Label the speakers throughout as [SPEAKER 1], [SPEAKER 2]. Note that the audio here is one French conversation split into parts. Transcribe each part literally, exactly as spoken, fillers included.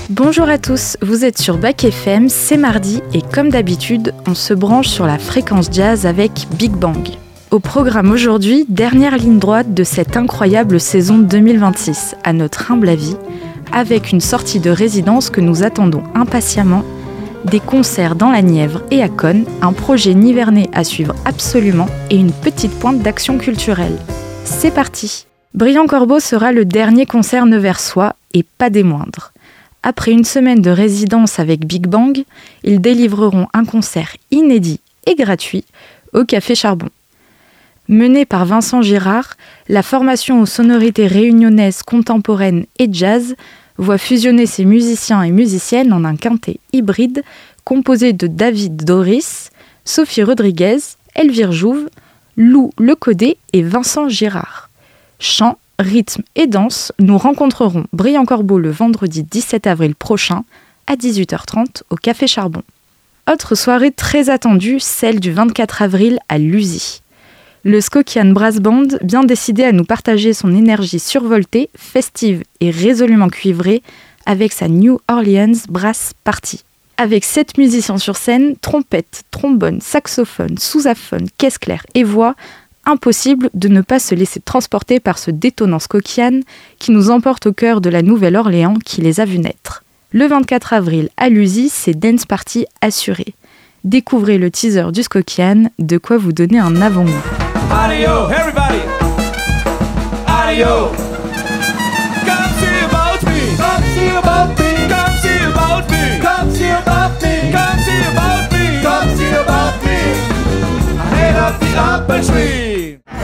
[SPEAKER 1] Bonjour à tous, vous êtes sur Bac F M, c'est mardi et comme d'habitude, on se branche sur la fréquence jazz avec Big Bang. Au programme aujourd'hui, dernière ligne droite de cette incroyable saison deux mille vingt-six, à notre humble avis, avec une sortie de résidence que nous attendons impatiemment, des concerts dans la Nièvre et à Cône, un projet nivernais à suivre absolument et une petite pointe d'action culturelle. C'est parti! Brillant Corbeau sera le dernier concert neversois et pas des moindres. Après une semaine de résidence avec Big Bang, ils délivreront un concert inédit et gratuit au Café Charbon. Menée par Vincent Girard, la formation aux sonorités réunionnaises contemporaines et jazz voit fusionner ses musiciens et musiciennes en un quintet hybride composé de David Doris, Sophie Rodriguez, Elvire Jouve, Lou Lecodé et Vincent Girard. Chant, rythme et danse, nous rencontrerons Brillant Corbeau le vendredi dix-sept avril prochain à dix-huit heures trente au Café Charbon. Autre soirée très attendue, celle du vingt-quatre avril à Luzy. Le Skokian Brass Band, bien décidé à nous partager son énergie survoltée, festive et résolument cuivrée avec sa New Orleans Brass Party. Avec sept musiciens sur scène, trompette, trombone, saxophone, sousaphone, caisse claire et voix, impossible de ne pas se laisser transporter par ce détonnant Skokian qui nous emporte au cœur de la Nouvelle-Orléans qui les a vus naître. Le vingt-quatre avril à Luzy, c'est Dance Party assuré. Découvrez le teaser du Skokian, de quoi vous donner un avant-goût.
[SPEAKER 2] Adio, everybody! Adio! Come see about me! Come see about me! Come see about me! Come see about me! Come see about me! Come see about me! I head up the apple tree!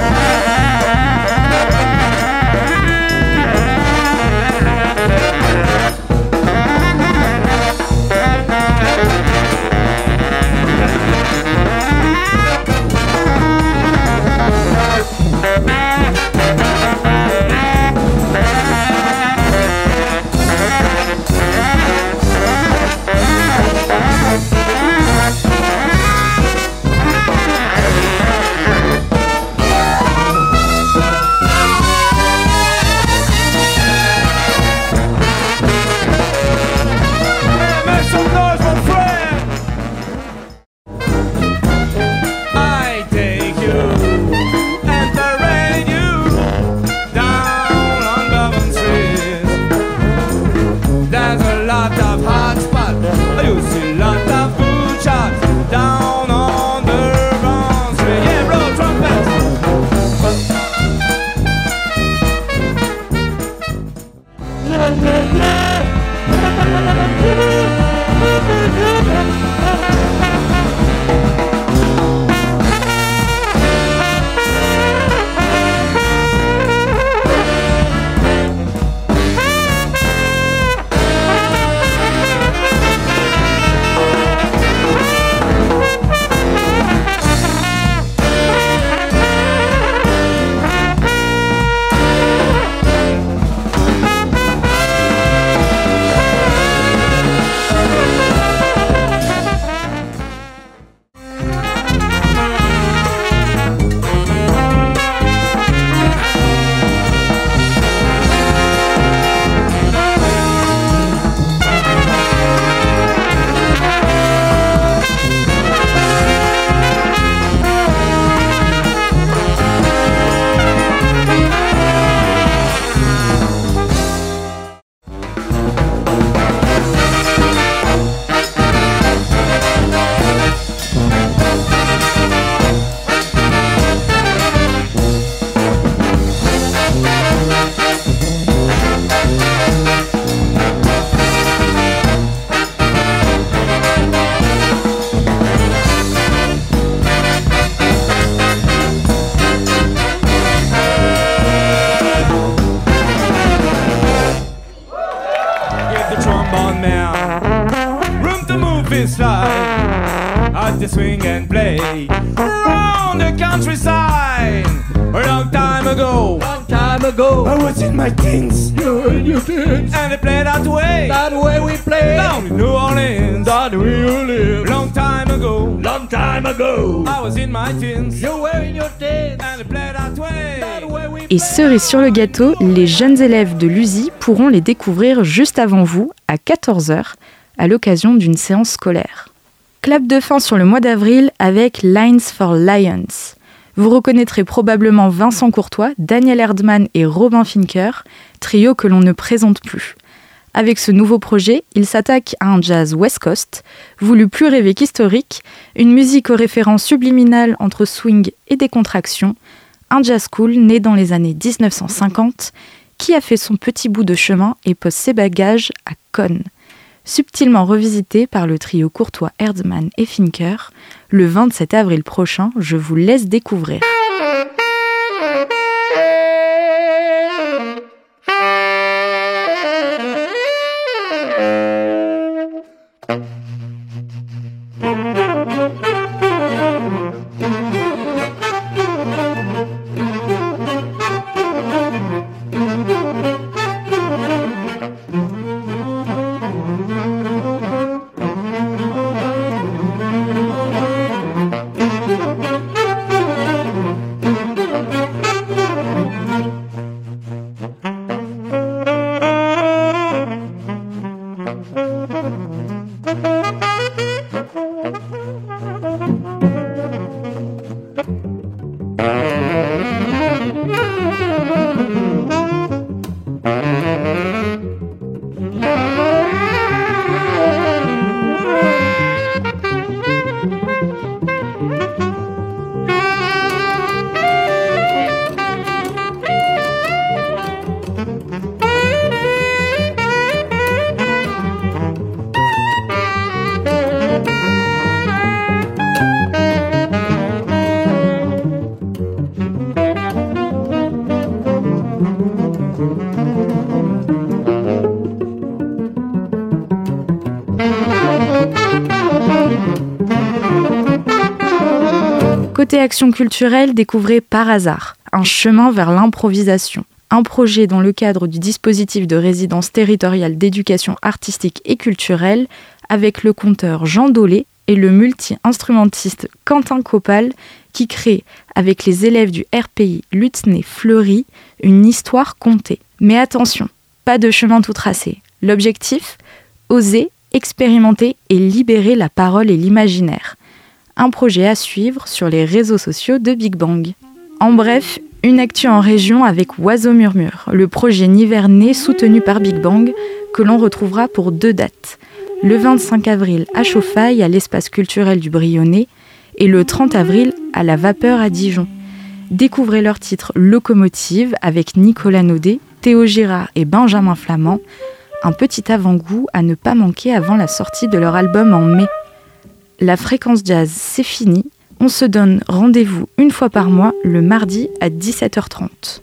[SPEAKER 2] To swing and play around the countryside. A long time ago, long time ago.
[SPEAKER 3] I was in my teens.
[SPEAKER 2] You're in your teens. And they play that way.
[SPEAKER 3] That way we play.
[SPEAKER 2] Down in New Orleans.
[SPEAKER 3] That way you live.
[SPEAKER 2] Long time ago.
[SPEAKER 3] Long time ago.
[SPEAKER 2] I was in my teens.
[SPEAKER 3] You were in your teens.
[SPEAKER 2] And they play that way.
[SPEAKER 3] That way we
[SPEAKER 1] Et cerise sur le gâteau, les jeunes élèves de l'U S I pourront les découvrir juste avant vous, à quatorze heures, à l'occasion d'une séance scolaire. Clap de fin sur le mois d'avril avec Lines for Lions. Vous reconnaîtrez probablement Vincent Courtois, Daniel Erdmann et Robin Finker, trio que l'on ne présente plus. Avec ce nouveau projet, il s'attaque à un jazz West Coast, voulu plus rêvé qu'historique, une musique aux références subliminales entre swing et décontraction, un jazz cool né dans les années dix-neuf cent cinquante, qui a fait son petit bout de chemin et pose ses bagages à Cannes. Subtilement revisité par le trio Courtois, Erdmann et Finker, le vingt-sept avril prochain, je vous laisse découvrir. Côté action culturelle, découvrez Par hasard, un chemin vers l'improvisation. Un projet dans le cadre du dispositif de résidence territoriale d'éducation artistique et culturelle avec le conteur Jean Dolé et le multi-instrumentiste Quentin Copal qui crée, avec les élèves du R P I Lutznay-Fleury, une histoire contée. Mais attention, pas de chemin tout tracé. L'objectif ? Oser, expérimenter et libérer la parole et l'imaginaire. Un projet à suivre sur les réseaux sociaux de Big Bang. En bref, une actu en région avec Oiseau Murmure, le projet nivernais soutenu par Big Bang, que l'on retrouvera pour deux dates. Le vingt-cinq avril à Chauffaille, à l'espace culturel du Brionnais, et le trente avril à la Vapeur à Dijon. Découvrez leur titre Locomotive avec Nicolas Naudet, Théo Girard et Benjamin Flamand, un petit avant-goût à ne pas manquer avant la sortie de leur album en mai. La fréquence jazz, c'est fini. On se donne rendez-vous une fois par mois, le mardi à dix-sept heures trente.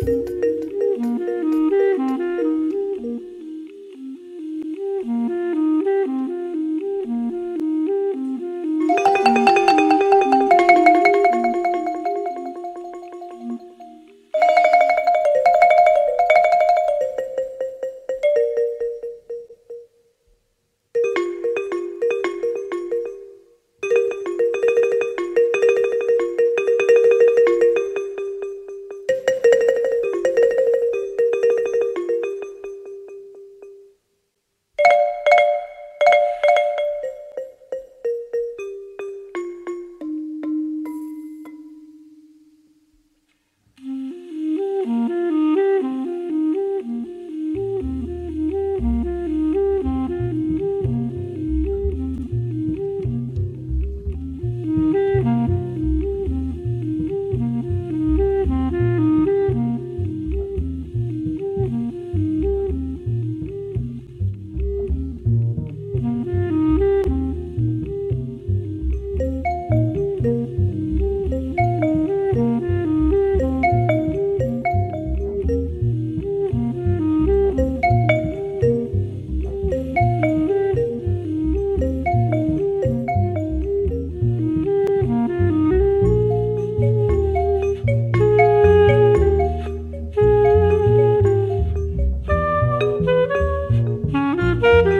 [SPEAKER 2] Thank you.